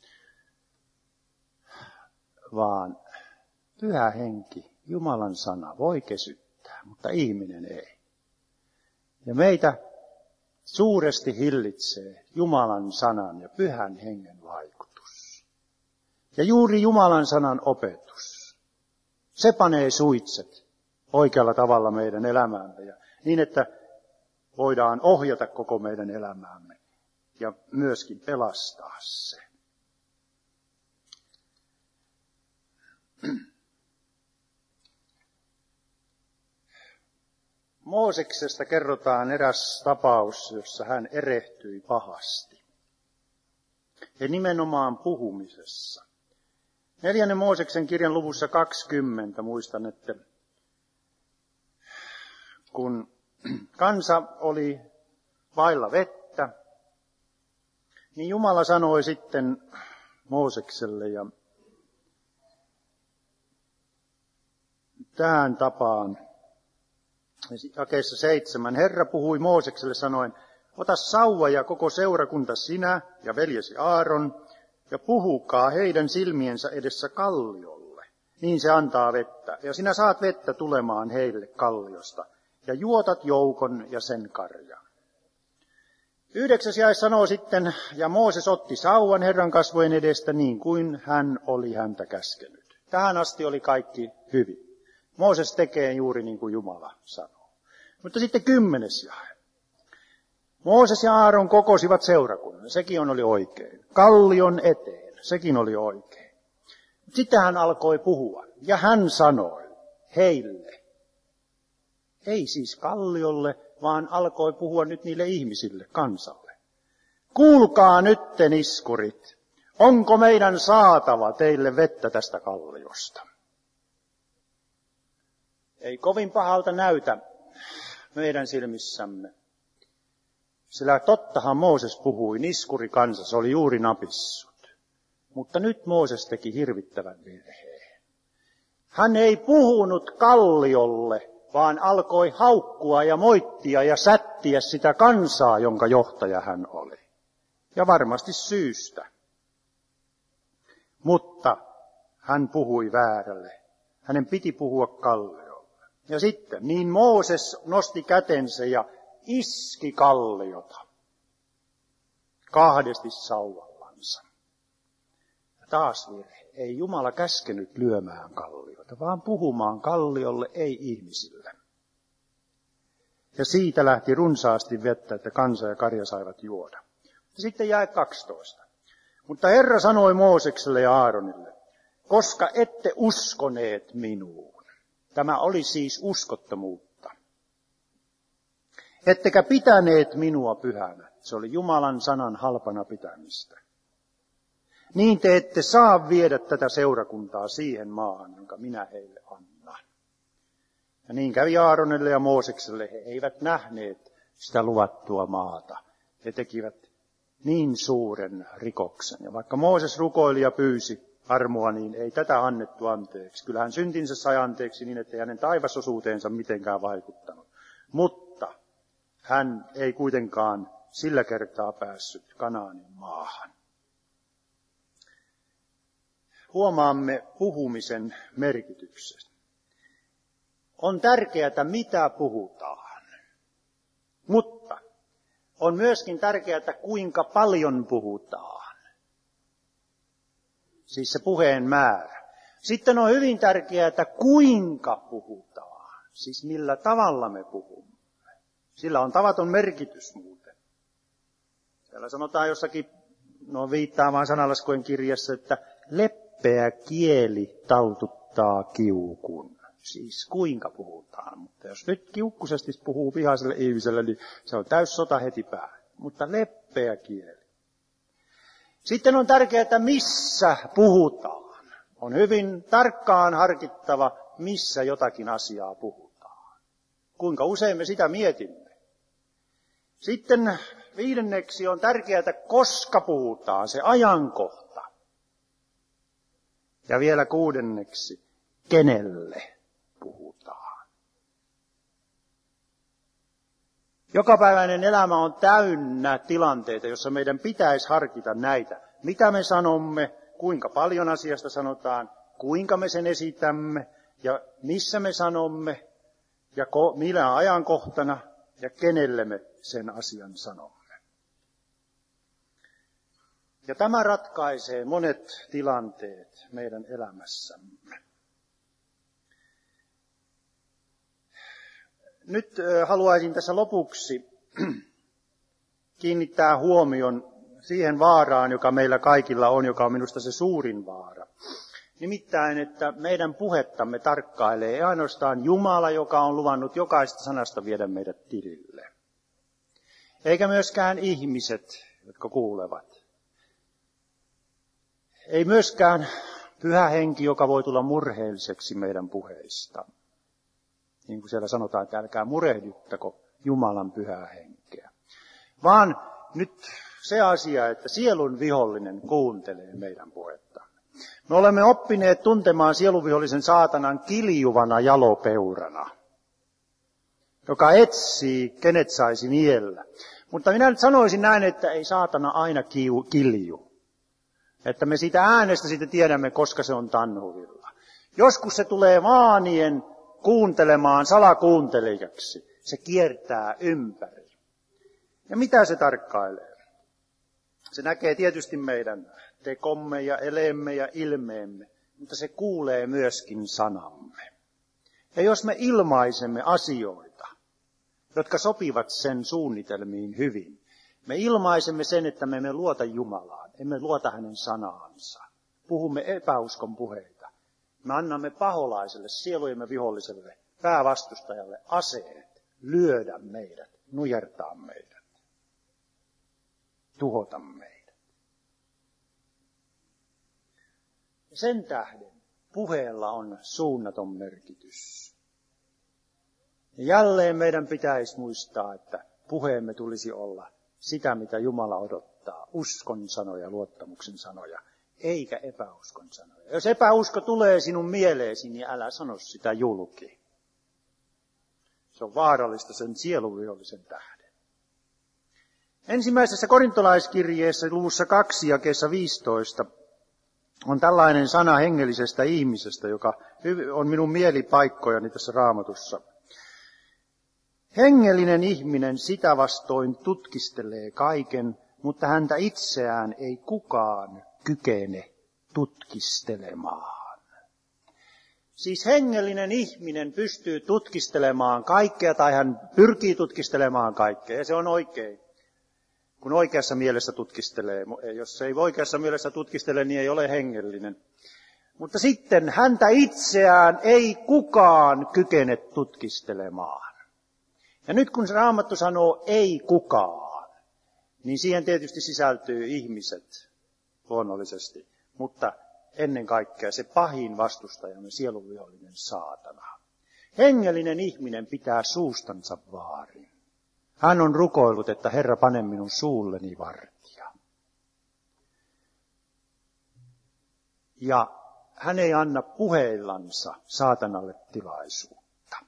Vaan Pyhä Henki, Jumalan sana, voi kesyttää, mutta ihminen ei. Ja meitä suuresti hillitsee Jumalan sanan ja Pyhän Hengen vaikutus. Ja juuri Jumalan sanan opetus, se panee suitset oikealla tavalla meidän elämäämme ja niin, että voidaan ohjata koko meidän elämäämme ja myöskin pelastaa se. Mooseksesta kerrotaan eräs tapaus, jossa hän erehtyi pahasti. Ja nimenomaan puhumisessa. 4. Mooseksen kirjan luvussa 20 muistan, että kun kansa oli vailla vettä, niin Jumala sanoi sitten Moosekselle ja tähän tapaan, jakeessa 7, Herra puhui Moosekselle sanoen, ota sauva ja koko seurakunta sinä ja veljesi Aaron, ja puhukaa heidän silmiensä edessä kalliolle, niin se antaa vettä. Ja sinä saat vettä tulemaan heille kalliosta, ja juotat joukon ja sen karjan. 9. jae sanoo sitten, ja Mooses otti sauvan Herran kasvojen edestä niin kuin hän oli häntä käskenyt. Tähän asti oli kaikki hyvin. Mooses tekee juuri niin kuin Jumala sanoo. Mutta sitten 10. jae. Mooses ja Aaron kokosivat seurakunnan, sekin oli oikein. Kallion eteen, sekin oli oikein. Sitten hän alkoi puhua, ja hän sanoi heille. Ei siis kalliolle, vaan alkoi puhua nyt niille ihmisille, kansalle. Kuulkaa nyt te niskurit, onko meidän saatava teille vettä tästä kalliosta? Ei kovin pahalta näytä meidän silmissämme. Sillä tottahan Mooses puhui, niskuri kansa, se oli juuri napissut. Mutta nyt Mooses teki hirvittävän virheen. Hän ei puhunut kalliolle, vaan alkoi haukkua ja moittia ja sättiä sitä kansaa, jonka johtaja hän oli. Ja varmasti syystä. Mutta hän puhui väärälle. Hänen piti puhua kalliolle. Ja sitten, niin Mooses nosti kätensä ja iski kalliota. 2 sauvallansa. Ja taas virhe. Ei Jumala käskenyt lyömään kalliota, vaan puhumaan kalliolle, ei ihmisille. Ja siitä lähti runsaasti vettä, että kansa ja karja saivat juoda. Ja sitten jae 12. Mutta Herra sanoi Moosekselle ja Aaronille, koska ette uskoneet minuun. Tämä oli siis uskottomuutta. Ettekä pitäneet minua pyhänä. Se oli Jumalan sanan halpana pitämistä. Niin te ette saa viedä tätä seurakuntaa siihen maahan, jonka minä heille annan. Ja niin kävi Aaronelle ja Moosekselle. He eivät nähneet sitä luvattua maata. He tekivät niin suuren rikoksen. Ja vaikka Mooses rukoili ja pyysi armoa, niin ei tätä annettu anteeksi. Kyllä hän syntinsä sai anteeksi niin, että ei hänen taivasosuuteensa mitenkään vaikuttanut. Mutta hän ei kuitenkaan sillä kertaa päässyt Kanaanin maahan. Huomaamme puhumisen merkityksen. On tärkeää, mitä puhutaan. Mutta on myöskin tärkeää, kuinka paljon puhutaan. Siis se puheen määrä. Sitten on hyvin tärkeää, kuinka puhutaan. Siis millä tavalla me puhumme. Sillä on tavaton merkitys muuten. Täällä sanotaan jossakin, viittaa vaan Sananlaskujen kirjassa, että leppeä kieli taltuttaa kiukun. Siis kuinka puhutaan. Mutta jos nyt kiukkusesti puhuu vihaiselle ihmiselle, niin se on täys sota heti päähän. Mutta leppeä kieli. Sitten on tärkeää, että missä puhutaan. On hyvin tarkkaan harkittava, missä jotakin asiaa puhutaan. Kuinka usein me sitä mietimme. Sitten 5. on tärkeää, koska puhutaan, se ajankohta. Ja vielä 6. kenelle puhutaan. Jokapäiväinen elämä on täynnä tilanteita, jossa meidän pitäisi harkita näitä. Mitä me sanomme, kuinka paljon asiasta sanotaan, kuinka me sen esitämme ja missä me sanomme ja millä ajankohtana ja kenelle me sen asian sanomme. Ja tämä ratkaisee monet tilanteet meidän elämässämme. Nyt haluaisin tässä lopuksi kiinnittää huomion siihen vaaraan, joka meillä kaikilla on, joka on minusta se suurin vaara. Nimittäin, että meidän puhettamme tarkkailee ei ainoastaan Jumala, joka on luvannut jokaista sanasta viedä meidät tilille. Eikä myöskään ihmiset, jotka kuulevat. Ei myöskään Pyhä Henki, joka voi tulla murheelliseksi meidän puheista. Niin kuin siellä sanotaan, että älkää murehduttako Jumalan Pyhää Henkeä. Vaan nyt se asia, että sielun vihollinen kuuntelee meidän puhettamme. Me olemme oppineet tuntemaan sielun vihollisen saatanan kiljuvana jalopeurana, joka etsii, kenet saisi niellä. Mutta minä nyt sanoisin näin, että ei saatana aina kilju. Että me siitä äänestä sitten tiedämme, koska se on tanhurilla. Joskus se tulee vaanien kuuntelemaan salakuuntelijaksi. Se kiertää ympäri. Ja mitä se tarkkailee? Se näkee tietysti meidän tekomme ja eleemme ja ilmeemme, mutta se kuulee myöskin sanamme. Ja jos me ilmaisemme asioita, jotka sopivat sen suunnitelmiin hyvin, me ilmaisemme sen, että me emme luota Jumalaan, emme luota hänen sanaansa. Puhumme epäuskon puheita. Me annamme paholaiselle, sielujemme viholliselle, päävastustajalle aseet, lyödä meidät, nujertaa meidät, tuhota meidät. Sen tähden puheella on suunnaton merkitys. Ja jälleen meidän pitäisi muistaa, että puheemme tulisi olla sitä, mitä Jumala odottaa, uskon sanoja, luottamuksen sanoja, eikä epäuskon sanoja. Jos epäusko tulee sinun mieleesi, niin älä sano sitä julki. Se on vaarallista sen sieluvihollisen tähden. Ensimmäisessä korintolaiskirjeessä luvussa 2 jakeessa 15 on tällainen sana hengellisestä ihmisestä, joka on minun mielipaikkojani tässä Raamatussa. Hengellinen ihminen sitä vastoin tutkistelee kaiken, mutta häntä itseään ei kukaan kykene tutkistelemaan. Siis hengellinen ihminen pystyy tutkistelemaan kaikkea, tai hän pyrkii tutkistelemaan kaikkea, ja se on oikein. Kun oikeassa mielessä tutkistelee. Jos ei oikeassa mielessä tutkistele, niin ei ole hengellinen. Mutta sitten häntä itseään ei kukaan kykene tutkistelemaan. Ja nyt kun se Raamattu sanoo ei kukaan, niin siihen tietysti sisältyy ihmiset luonnollisesti. Mutta ennen kaikkea se pahin vastustajamme, sielunvihollinen saatana. Hengellinen ihminen pitää suustansa vaarin. Hän on rukoillut, että Herra, pane minun suulleni vartija. Ja hän ei anna puheillansa saatanalle tilaisuutta.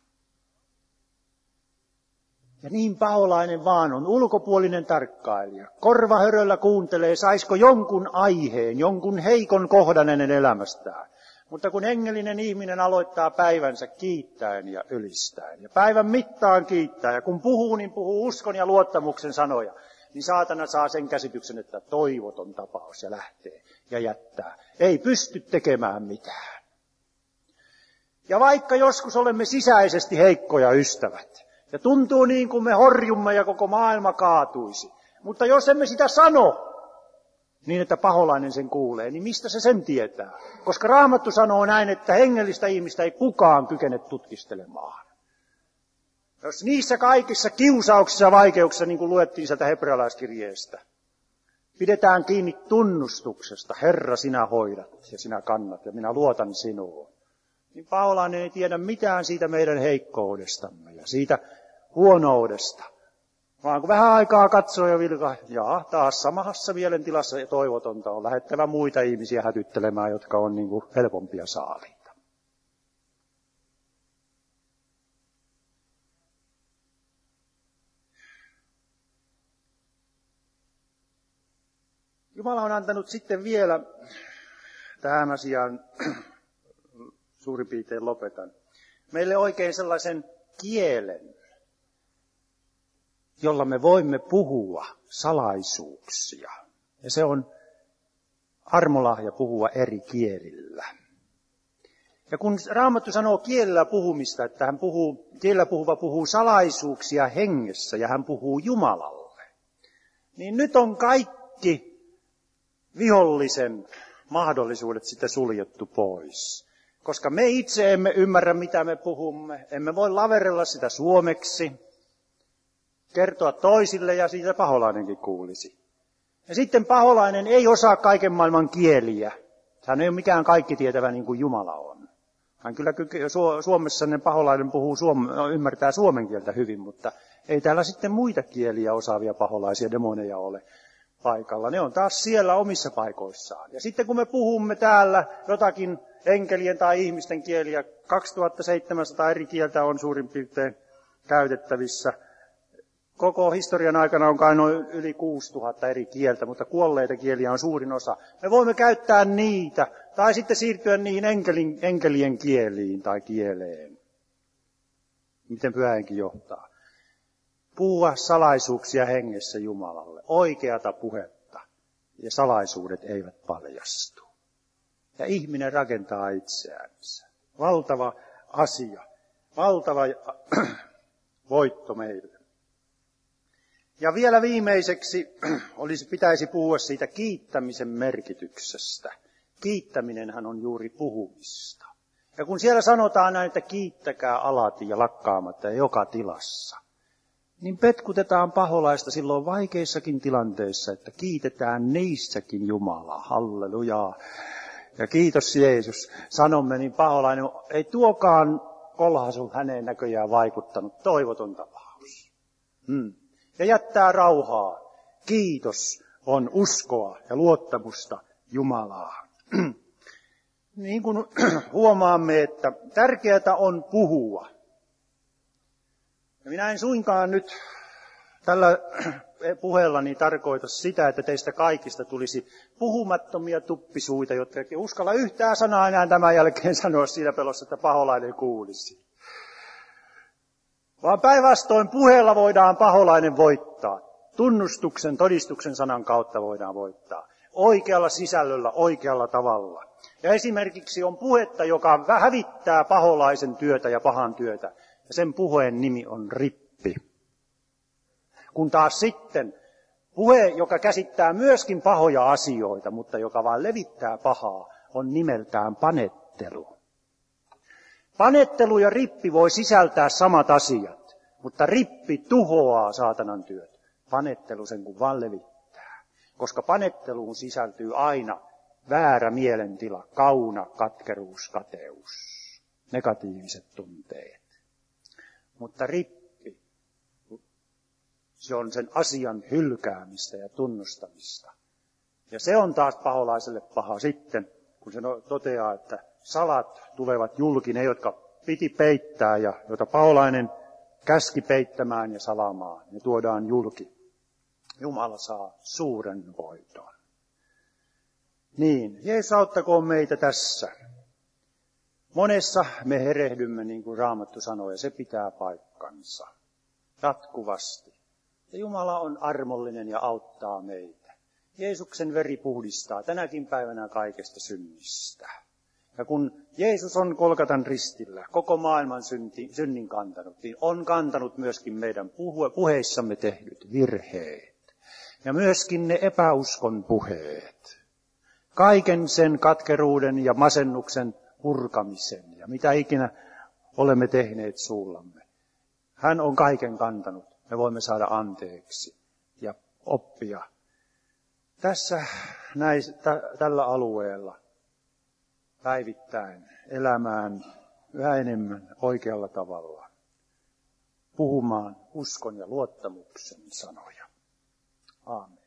Ja niin paholainen vaan on ulkopuolinen tarkkailija. Korvahöröllä kuuntelee, saisiko jonkun aiheen, jonkun heikon kohdan hänen elämästään. Mutta kun hengellinen ihminen aloittaa päivänsä kiittäen ja ylistäen, ja päivän mittaan kiittää, ja kun puhuu, niin puhuu uskon ja luottamuksen sanoja, niin saatana saa sen käsityksen, että toivoton tapaus ja lähtee ja jättää. Ei pysty tekemään mitään. Ja vaikka joskus olemme sisäisesti heikkoja ystävät, ja tuntuu niin kuin me horjumme ja koko maailma kaatuisi, mutta jos emme sitä sano, niin että paholainen sen kuulee, niin mistä se sen tietää? Koska Raamattu sanoo näin, että hengellistä ihmistä ei kukaan kykene tutkistelemaan. Jos niissä kaikissa kiusauksissa ja vaikeuksissa, niin kuin luettiin sieltä hebrealaiskirjeestä, pidetään kiinni tunnustuksesta, Herra, sinä hoidat ja sinä kannat ja minä luotan sinuun, niin paholainen ei tiedä mitään siitä meidän heikkoudestamme ja siitä huonoudesta. Vaan kun vähän aikaa katsoo ja vilkaa, taas samassa mielentilassa ja toivotonta on lähettävä muita ihmisiä hätyttelemään, jotka on niin kuin helpompia saaliita. Jumala on antanut sitten vielä tähän asiaan, suurin piirtein lopetan, meille oikein sellaisen kielen, jolla me voimme puhua salaisuuksia. Ja se on armolahja puhua eri kielillä. Ja kun Raamattu sanoo kielellä puhumista, että kielellä puhuva puhuu salaisuuksia hengessä ja hän puhuu Jumalalle, niin nyt on kaikki vihollisen mahdollisuudet sitten suljettu pois. Koska me itse emme ymmärrä, mitä me puhumme, emme voi laverella sitä suomeksi, kertoa toisille ja siitä paholainenkin kuulisi. Ja sitten paholainen ei osaa kaiken maailman kieliä. Hän ei ole mikään kaikki tietävä niin kuin Jumala on. Hän kyllä Suomessa paholainen ymmärtää suomen kieltä hyvin, mutta ei täällä sitten muita kieliä osaavia paholaisia demoneja ole paikalla. Ne on taas siellä omissa paikoissaan. Ja sitten kun me puhumme täällä jotakin enkelien tai ihmisten kieliä, 2700 eri kieltä on suurin piirtein käytettävissä. Koko historian aikana on kai noin yli 6000 eri kieltä, mutta kuolleita kieliä on suurin osa. Me voimme käyttää niitä, tai sitten siirtyä niihin enkelien kieliin tai kieleen. Miten Pyhä Henki johtaa. Puhua salaisuuksia hengessä Jumalalle, oikeata puhetta, ja salaisuudet eivät paljastu. Ja ihminen rakentaa itseänsä. Valtava asia, valtava voitto meille. Ja vielä viimeiseksi pitäisi puhua siitä kiittämisen merkityksestä. Kiittäminenhän on juuri puhumista. Ja kun siellä sanotaan näin, että kiittäkää alati ja lakkaamatta ja joka tilassa, niin petkutetaan paholaista silloin vaikeissakin tilanteissa, että kiitetään niissäkin Jumalaa. Hallelujaa. Ja kiitos Jeesus. Sanomme, niin paholainen ei tuokaan kolhaisu häneen näköjään vaikuttanut. Toivoton tapaus. Ja jättää rauhaa. Kiitos on uskoa ja luottamusta Jumalaa. Niin kuin huomaamme, että tärkeää on puhua. Ja minä en suinkaan nyt tällä puheellani tarkoita sitä, että teistä kaikista tulisi puhumattomia tuppisuita, jotka ei uskalla yhtään sanaa enää tämän jälkeen sanoa siinä pelossa, että paholainen kuulisi. Vaan päinvastoin puheella voidaan paholainen voittaa. Tunnustuksen, todistuksen sanan kautta voidaan voittaa. Oikealla sisällöllä, oikealla tavalla. Ja esimerkiksi on puhetta, joka hävittää paholaisen työtä ja pahan työtä. Ja sen puheen nimi on rippi. Kun taas sitten puhe, joka käsittää myöskin pahoja asioita, mutta joka vain levittää pahaa, on nimeltään panettelu. Panettelu ja rippi voi sisältää samat asiat, mutta rippi tuhoaa saatanan työt. Panettelu sen kun vaan levittää, koska panetteluun sisältyy aina väärä mielentila, kauna, katkeruus, kateus, negatiiviset tunteet. Mutta rippi, se on sen asian hylkäämistä ja tunnustamista. Ja se on taas paholaiselle paha sitten, kun se toteaa, että salat tulevat julki, ne jotka piti peittää ja joita paholainen käski peittämään ja salaamaan, ne tuodaan julki. Jumala saa suuren voiton. Niin, Jeesus auttakoon meitä tässä. Monessa me herehdymme, niin kuin Raamattu sanoo, ja se pitää paikkansa jatkuvasti. Ja Jumala on armollinen ja auttaa meitä. Jeesuksen veri puhdistaa tänäkin päivänä kaikesta synnistä. Ja kun Jeesus on Golgatan ristillä koko maailman synnin kantanut, niin on kantanut myöskin meidän puheissamme tehdyt virheet. Ja myöskin ne epäuskon puheet. Kaiken sen katkeruuden ja masennuksen purkamisen ja mitä ikinä olemme tehneet suullamme. Hän on kaiken kantanut. Me voimme saada anteeksi ja oppia tällä alueella päivittäin elämään yhä enemmän oikealla tavalla, puhumaan uskon ja luottamuksen sanoja. Aamen.